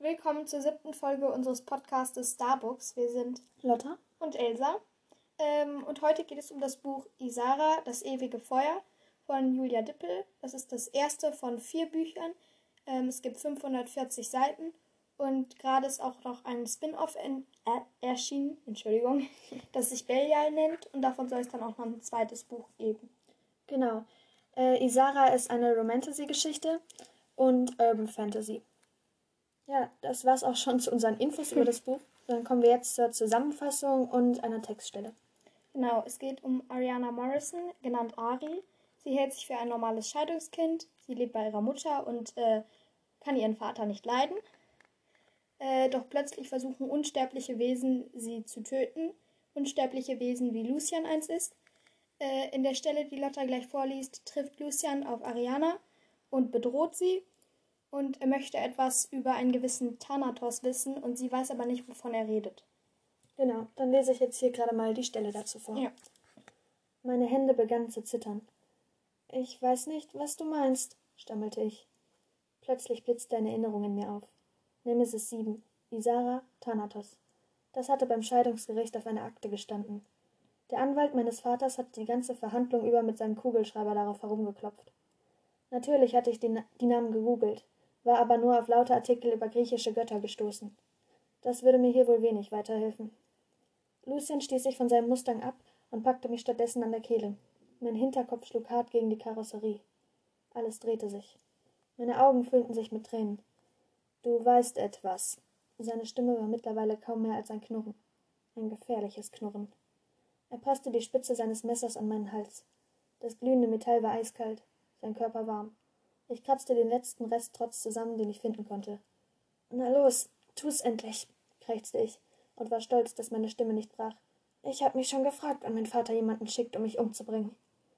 Willkommen zur 7. Folge unseres Podcastes Starbooks. Wir sind Lotta und Elsa. Und heute geht es um das Buch Isara, das ewige Feuer von Julia Dippel. Das ist das erste von 4 Büchern. Es gibt 540 Seiten und gerade ist auch noch ein Spin-off erschienen, das sich Belial nennt und davon soll es dann auch noch ein zweites Buch geben. Genau. Isara ist eine Romantasy-Geschichte und Urban Fantasy. Ja, das war's auch schon zu unseren Infos über das Buch. Dann kommen wir jetzt zur Zusammenfassung und einer Textstelle. Genau, es geht um Ariana Morrison, genannt Ari. Sie hält sich für ein normales Scheidungskind. Sie lebt bei ihrer Mutter und kann ihren Vater nicht leiden. Doch plötzlich versuchen unsterbliche Wesen, sie zu töten. Unsterbliche Wesen, wie Lucian eins ist. In der Stelle, die Lotta gleich vorliest, trifft Lucian auf Ariana und bedroht sie. Und er möchte etwas über einen gewissen Thanatos wissen und sie weiß aber nicht, wovon er redet. Genau, dann lese ich jetzt hier gerade mal die Stelle dazu vor. Ja. Meine Hände begannen zu zittern. Ich weiß nicht, was du meinst, stammelte ich. Plötzlich blitzte eine Erinnerung in mir auf. Nemesis 7, Isara, Thanatos. Das hatte beim Scheidungsgericht auf einer Akte gestanden. Der Anwalt meines Vaters hatte die ganze Verhandlung über mit seinem Kugelschreiber darauf herumgeklopft. Natürlich hatte ich die Namen gegoogelt, war aber nur auf lauter Artikel über griechische Götter gestoßen. Das würde mir hier wohl wenig weiterhelfen. Lucian stieß sich von seinem Mustang ab und packte mich stattdessen an der Kehle. Mein Hinterkopf schlug hart gegen die Karosserie. Alles drehte sich. Meine Augen füllten sich mit Tränen. »Du weißt etwas.« Seine Stimme war mittlerweile kaum mehr als ein Knurren. Ein gefährliches Knurren. Er presste die Spitze seines Messers an meinen Hals. Das glühende Metall war eiskalt, sein Körper warm. Ich kratzte den letzten Rest Trotz zusammen, den ich finden konnte. »Na los, tu's endlich«, krächzte ich und war stolz, dass meine Stimme nicht brach. »Ich hab mich schon gefragt, wann mein Vater jemanden schickt, um mich umzubringen.«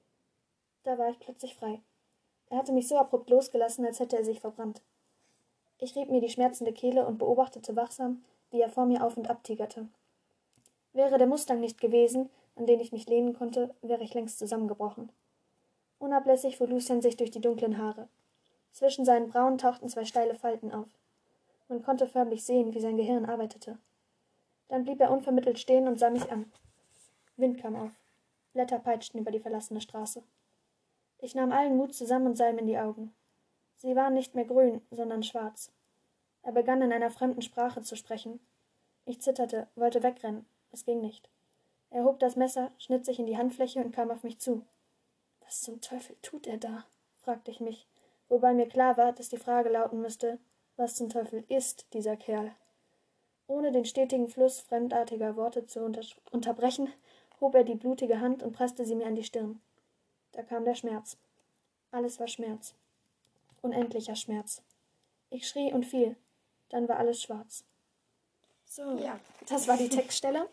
Da war ich plötzlich frei. Er hatte mich so abrupt losgelassen, als hätte er sich verbrannt. Ich rieb mir die schmerzende Kehle und beobachtete wachsam, wie er vor mir auf und ab tigerte. Wäre der Mustang nicht gewesen, an den ich mich lehnen konnte, wäre ich längst zusammengebrochen. Unablässig fuhr Lucian sich durch die dunklen Haare. Zwischen seinen Brauen tauchten 2 steile Falten auf. Man konnte förmlich sehen, wie sein Gehirn arbeitete. Dann blieb er unvermittelt stehen und sah mich an. Wind kam auf. Blätter peitschten über die verlassene Straße. Ich nahm allen Mut zusammen und sah ihm in die Augen. Sie waren nicht mehr grün, sondern schwarz. Er begann in einer fremden Sprache zu sprechen. Ich zitterte, wollte wegrennen. Es ging nicht. Er hob das Messer, schnitt sich in die Handfläche und kam auf mich zu. »Was zum Teufel tut er da?« fragte ich mich, wobei mir klar war, dass die Frage lauten müsste, was zum Teufel ist dieser Kerl? Ohne den stetigen Fluss fremdartiger Worte zu unterbrechen, hob er die blutige Hand und presste sie mir an die Stirn. Da kam der Schmerz. Alles war Schmerz. Unendlicher Schmerz. Ich schrie und fiel. Dann war alles schwarz. So, ja, das war die Textstelle.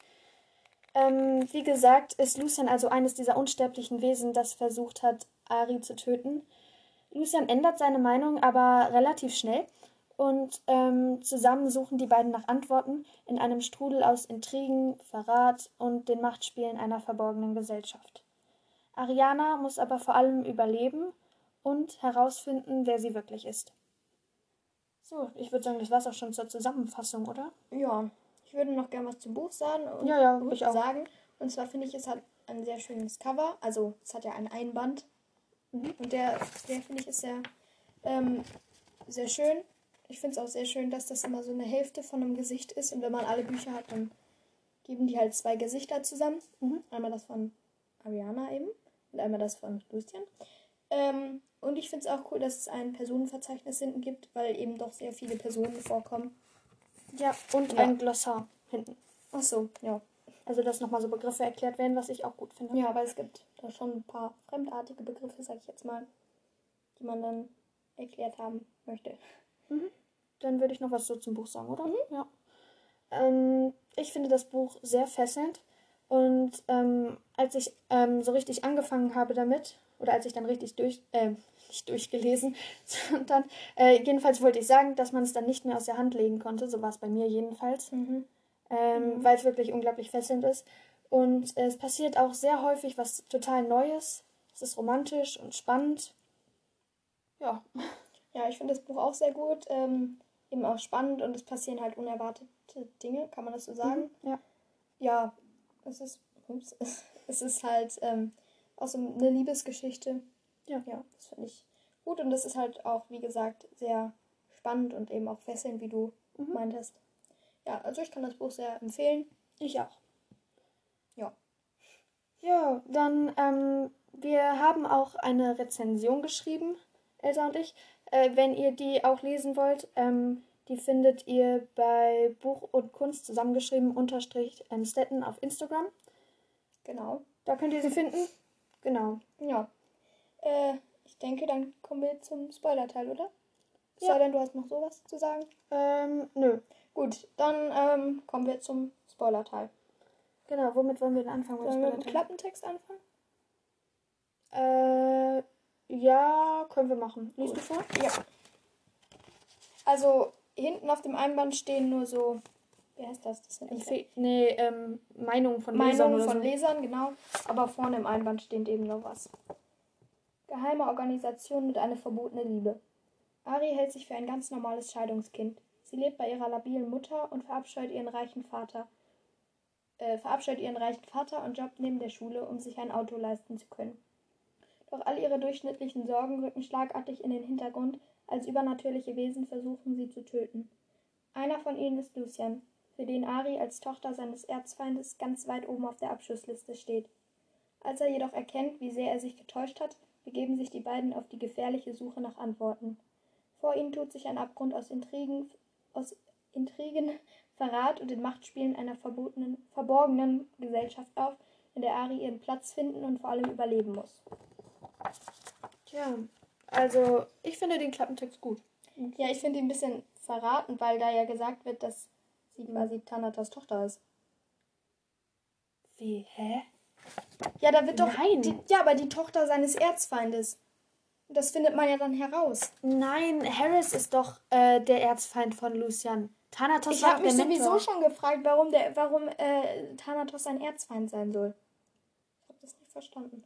Wie gesagt, ist Lucian also eines dieser unsterblichen Wesen, das versucht hat, Ari zu töten. Lucian ändert seine Meinung aber relativ schnell und zusammen suchen die beiden nach Antworten in einem Strudel aus Intrigen, Verrat und den Machtspielen einer verborgenen Gesellschaft. Ariana muss aber vor allem überleben und herausfinden, wer sie wirklich ist. So, ich würde sagen, das war's auch schon zur Zusammenfassung, oder? Ja, ich würde noch gerne was zum Buch sagen. Ich auch. Und zwar finde ich, es hat ein sehr schönes Cover. Also, es hat ja einen Einband. Und der finde ich, ist sehr, sehr schön. Ich finde es auch sehr schön, dass das immer so eine Hälfte von einem Gesicht ist. Und wenn man alle Bücher hat, dann geben die halt 2 Gesichter zusammen. Einmal das von Ariana eben und einmal das von Lucian. Und ich finde es auch cool, dass es ein Personenverzeichnis hinten gibt, weil eben doch sehr viele Personen vorkommen. Ja, und ein Glossar hinten. Ach so, ja. Also, dass nochmal so Begriffe erklärt werden, was ich auch gut finde. Ja, aber es gibt da schon ein paar fremdartige Begriffe, sag ich jetzt mal, die man dann erklärt haben möchte. Dann würde ich noch was so zum Buch sagen, oder? Ja. Ich finde das Buch sehr fesselnd. Und als ich so richtig angefangen habe damit, oder als ich dann richtig nicht durchgelesen, sondern jedenfalls wollte ich sagen, dass man es dann nicht mehr aus der Hand legen konnte. So war es bei mir jedenfalls. Weil es wirklich unglaublich fesselnd ist. Und es passiert auch sehr häufig was total Neues. Es ist romantisch und spannend. Ja. Ja, ich finde das Buch auch sehr gut. eben auch spannend und es passieren halt unerwartete Dinge, kann man das so sagen? Ja. Ja, es ist halt auch so eine Liebesgeschichte. Ja. Ja, das finde ich gut und das ist halt auch, wie gesagt, sehr spannend und eben auch fesselnd, wie du meintest. Ja, also ich kann das Buch sehr empfehlen. Ich auch. Ja. Ja, dann, wir haben auch eine Rezension geschrieben, Elsa und ich. Wenn ihr die auch lesen wollt, die findet ihr bei Buch und Kunst zusammengeschrieben _Stetten auf Instagram. Genau. Da könnt ihr sie finden. Genau. Ja. Ich denke, dann kommen wir zum Spoiler-Teil, oder? Es Ja. sei denn, du hast noch sowas zu sagen. Nö. Gut, dann kommen wir zum Spoiler-Teil. Genau, womit wollen wir denn anfangen? Sollen wir mit dem Klappentext anfangen? Ja, können wir machen. Liest du vor? Ja. Also, hinten auf dem Einband stehen nur so, wie heißt das? Das sind Meinungen von Lesern Meinungen oder von so. Lesern, genau. Aber vorne im Einband steht eben noch was. Geheime Organisation mit einer verbotene Liebe. Ari hält sich für ein ganz normales Scheidungskind. Sie lebt bei ihrer labilen Mutter und verabscheut ihren reichen Vater und jobbt neben der Schule, um sich ein Auto leisten zu können. Doch all ihre durchschnittlichen Sorgen rücken schlagartig in den Hintergrund, als übernatürliche Wesen versuchen, sie zu töten. Einer von ihnen ist Lucian, für den Ari als Tochter seines Erzfeindes ganz weit oben auf der Abschussliste steht. Als er jedoch erkennt, wie sehr er sich getäuscht hat, begeben sich die beiden auf die gefährliche Suche nach Antworten. Vor ihnen tut sich ein Abgrund aus Intrigen, Verrat und den Machtspielen einer verborgenen Gesellschaft auf, in der Ari ihren Platz finden und vor allem überleben muss. Tja, also ich finde den Klappentext gut. Ja, ich finde ihn ein bisschen verraten, weil da ja gesagt wird, dass sie quasi Thanatos Tochter ist. Wie, hä? Ja, da wird doch... Nein. aber die Tochter seines Erzfeindes. Das findet man ja dann heraus. Nein, Harris ist doch der Erzfeind von Lucian. Thanatos Ich war habe doch mich der sowieso Mentor. schon gefragt, warum Thanatos ein Erzfeind sein soll. Ich habe das nicht verstanden.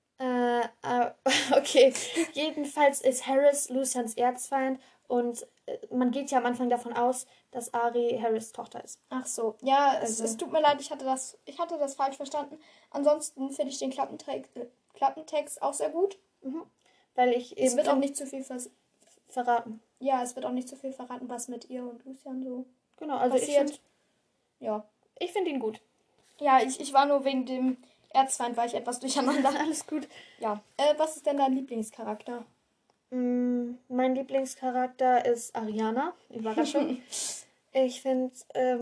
Okay. Jedenfalls ist Harris Lucians Erzfeind und man geht ja am Anfang davon aus, dass Ari Harris Tochter ist. Ach so. Ja, Also- es tut mir leid, ich hatte das falsch verstanden. Ansonsten finde ich den Klappentext auch sehr gut. Weil ich eben Es wird auch nicht zu viel verraten. Ja, es wird auch nicht zu viel verraten, was mit ihr und Lucian so Genau, also passiert. ich finde ihn gut. Ja, ich war nur wegen dem Erzfeind, war ich etwas durcheinander. Alles gut. Ja. Was ist denn dein Lieblingscharakter? Mein Lieblingscharakter ist Ariana. Überraschung. Ich finde,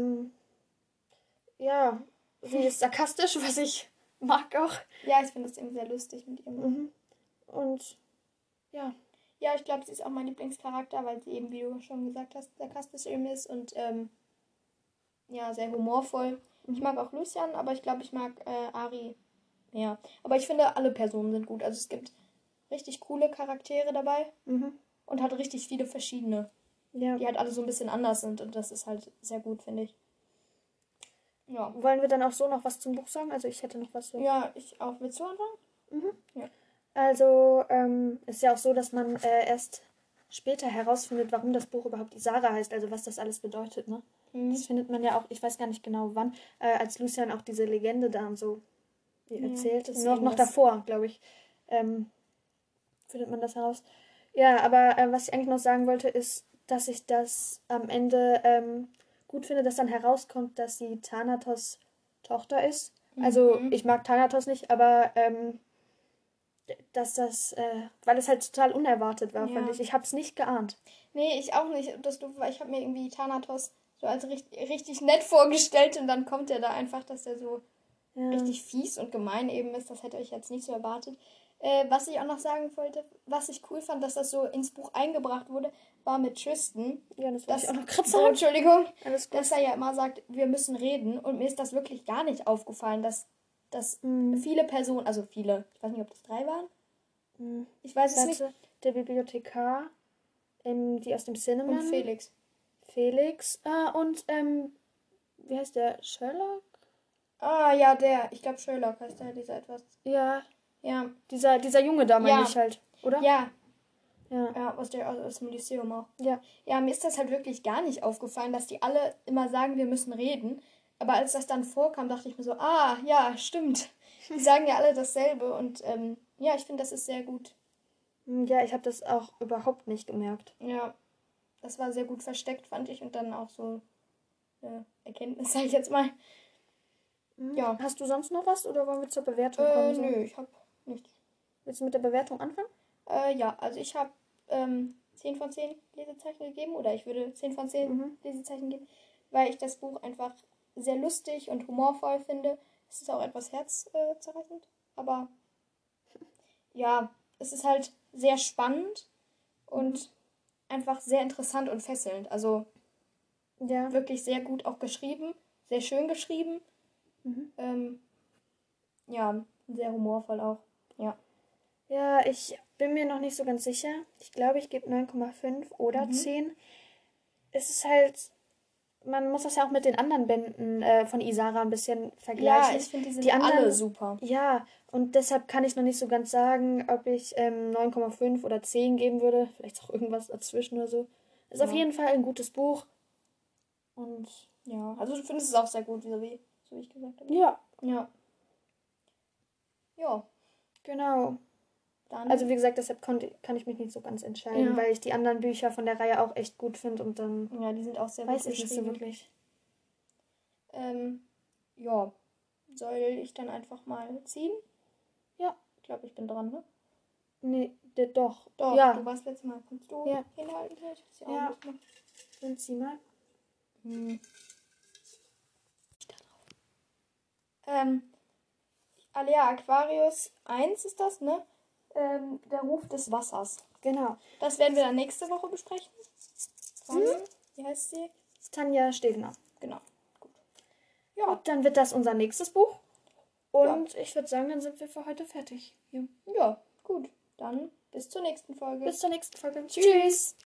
ja, sie ist sarkastisch, was ich mag auch. Ja, ich finde es eben sehr lustig mit ihm. Und ja. Ja, ich glaube, sie ist auch mein Lieblingscharakter, weil sie eben, wie du schon gesagt hast, sarkastisch eben ist und ja, sehr humorvoll. Ich mag auch Lucian, aber ich glaube, ich mag Ari mehr. Aber ich finde, alle Personen sind gut. Also es gibt richtig coole Charaktere dabei und hat richtig viele verschiedene, Ja. die halt alle so ein bisschen anders sind und das ist halt sehr gut, finde ich. Ja. Wollen wir dann auch so noch was zum Buch sagen? Also ich hätte noch was so. Ja, ich auch. Willst du anfangen? Ja. Also ist ja auch so, dass man erst später herausfindet, warum das Buch überhaupt Isara heißt, also was das alles bedeutet, ne? Das findet man ja auch, ich weiß gar nicht genau wann, als Lucian auch diese Legende da und so erzählt. das ist Noch irgendwas- davor, glaube ich, findet man das heraus. Ja, aber was ich eigentlich noch sagen wollte, ist, dass ich das am Ende gut finde, dass dann herauskommt, dass sie Thanatos Tochter ist. Also ich mag Thanatos nicht, aber dass das, weil es halt total unerwartet war, fand ich. Ich habe es nicht geahnt. Nee, ich auch nicht. Ich habe mir irgendwie Thanatos so als richtig nett vorgestellt und dann kommt er da einfach, dass der so richtig fies und gemein eben ist. Das hätte ich jetzt nicht so erwartet. Was ich auch noch sagen wollte, was ich cool fand, dass das so ins Buch eingebracht wurde, war mit Tristan. Ja, das wollte ich auch noch gerade Oh, sagen. Entschuldigung. Alles gut. Dass er ja immer sagt, wir müssen reden. Und mir ist das wirklich gar nicht aufgefallen, dass viele Personen, also viele, ich weiß nicht, ob das 3 waren. Ich weiß es nicht. Der Bibliothekar, die aus dem Cinnamon. Und Felix. Und, wie heißt der? Sherlock? Ah, ja, ich glaube Sherlock heißt der, dieser etwas. Ja, Ja. dieser Junge da, meine ich halt, oder? Ja. Ja. Ja, aus dem Lyceum auch. Ja. Ja, mir ist das halt wirklich gar nicht aufgefallen, dass die alle immer sagen, wir müssen reden. Aber als das dann vorkam, dachte ich mir so, ja, stimmt. Die sagen ja alle dasselbe. Und ja, ich finde, das ist sehr gut. Ja, ich habe das auch überhaupt nicht gemerkt. Ja, das war sehr gut versteckt, fand ich. Und dann auch so Erkenntnis, sage ich jetzt mal. Ja. Hast du sonst noch was oder wollen wir zur Bewertung kommen? Nö, ich habe nichts. Willst du mit der Bewertung anfangen? Ja, also ich habe 10 von 10 Lesezeichen gegeben. Oder ich würde 10 von 10 Lesezeichen geben, weil ich das Buch einfach sehr lustig und humorvoll finde. Es ist auch etwas herzzerreißend. Aber ja, es ist halt sehr spannend und einfach sehr interessant und fesselnd. Also Ja. wirklich sehr gut auch geschrieben, sehr schön geschrieben. Ja, sehr humorvoll auch. Ja. Ja, ich bin mir noch nicht so ganz sicher. Ich glaube, ich gebe 9,5 oder 10. Es ist halt, man muss das ja auch mit den anderen Bänden von Isara ein bisschen vergleichen. Ja, ich finde, die sind alle super. Ja, und deshalb kann ich noch nicht so ganz sagen, ob ich 9,5 oder 10 geben würde. Vielleicht auch irgendwas dazwischen oder so. Ist auf jeden Fall ein gutes Buch. Und ja, also du findest es auch sehr gut, so wie ich gesagt habe. ja. Ja. Ja. Genau. Dann. Also wie gesagt, deshalb kann ich mich nicht so ganz entscheiden, Ja. weil ich die anderen Bücher von der Reihe auch echt gut finde und dann Ja, die sind auch sehr weiß gut ich nicht so geschrieben. wirklich. Ja. Soll ich dann einfach mal ziehen? Ja. Ich glaube, ich bin dran, ne? Nee, doch. Doch, Ja. du warst letztes Mal. Kannst du Ja. hinhalten? Ich weiß ja auch Ja. nicht mehr. Dann zieh mal. Alea Aquarius 1 ist das, ne? Der Ruf des Wassers. Genau. Das werden wir dann nächste Woche besprechen. Von, wie heißt sie? Tanja Stegener. Genau. Gut. Ja, dann wird das unser nächstes Buch. Und ich würde sagen, dann sind wir für heute fertig. Ja. Ja, gut. Dann bis zur nächsten Folge. Bis zur nächsten Folge. Tschüss.